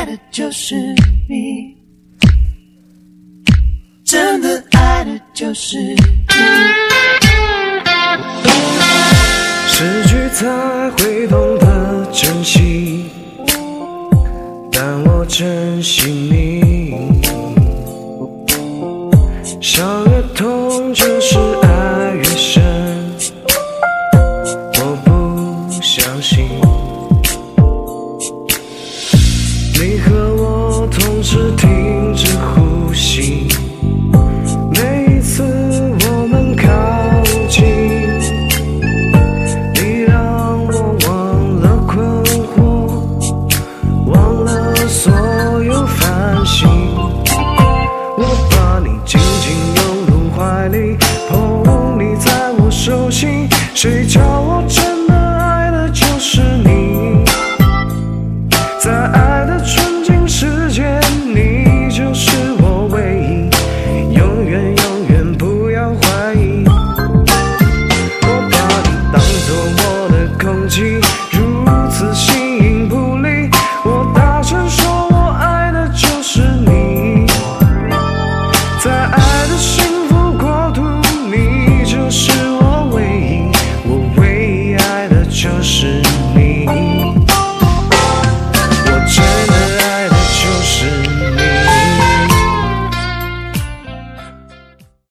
的就是你，真的爱的就是你。 失去才会懂得珍惜，但我珍惜你。伤越痛就是爱越深，我不相信你和我同时停止呼吸，每一次我们靠近，你让我忘了困惑，忘了所有烦心。我把你紧紧拥入怀里，捧你在我手心，谁叫我真的爱的就是你。在爱的纯净世界，你就是我唯一，永远永远不要怀疑。我把你当作我的空气，如此形影不离，我大声说我爱的就是你。在爱的幸福国度，你就是我唯一，我唯一爱的就是